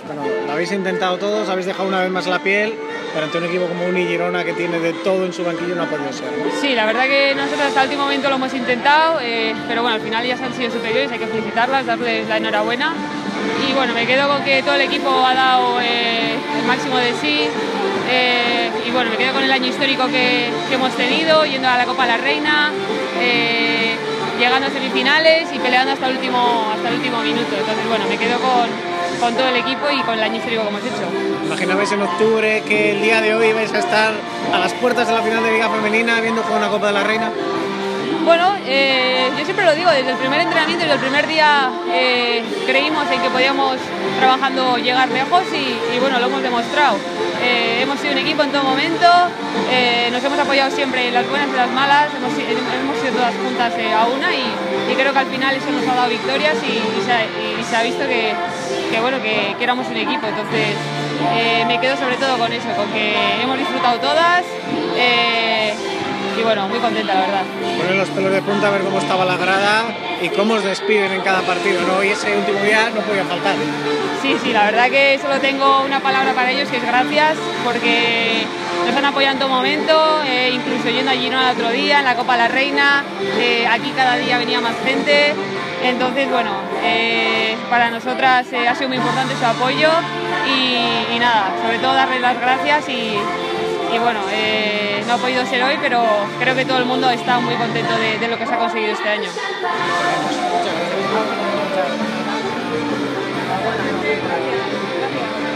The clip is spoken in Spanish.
Bueno, lo habéis intentado todos, habéis dejado una vez más la piel, pero ante un equipo como Uni Girona que tiene de todo en su banquillo no ha podido ser, ¿no? Sí, la verdad que nosotros hasta el último momento lo hemos intentado, pero bueno, al final ya se han sido superiores, hay que felicitarlas, darles la enhorabuena. Y bueno, me quedo con que todo el equipo ha dado el máximo de sí. Y bueno, me quedo con el año histórico que hemos tenido, yendo a la Copa de la Reina, llegando a semifinales y peleando hasta el último minuto. Entonces bueno, me quedo con todo el equipo y con el año histórico que hemos hecho. ¿Imaginabais en octubre que el día de hoy vais a estar a las puertas de la final de Liga Femenina viendo jugar una Copa de la Reina? Bueno, yo siempre lo digo, desde el primer entrenamiento, desde el primer día creímos en que podíamos trabajando llegar lejos y bueno, lo hemos demostrado. Hemos sido un equipo en todo momento, nos hemos apoyado siempre en las buenas y en las malas, hemos sido todas juntas a una y creo que al final eso nos ha dado victorias y se ha visto que éramos un equipo. Entonces me quedo sobre todo con eso, con que hemos disfrutado todas. Y bueno, muy contenta, la verdad. Ponen los pelos de punta a ver cómo estaba la grada y cómo os despiden en cada partido, ¿no? Y ese último día no podía faltar. Sí, la verdad que solo tengo una palabra para ellos, que es gracias, porque nos han apoyado en todo momento, incluso yendo a Girona el otro día, en la Copa de la Reina, aquí cada día venía más gente. Entonces, bueno, para nosotras ha sido muy importante su apoyo y nada, sobre todo darles las gracias y bueno, no ha podido ser hoy, pero creo que todo el mundo está muy contento de lo que se ha conseguido este año. Muchas gracias.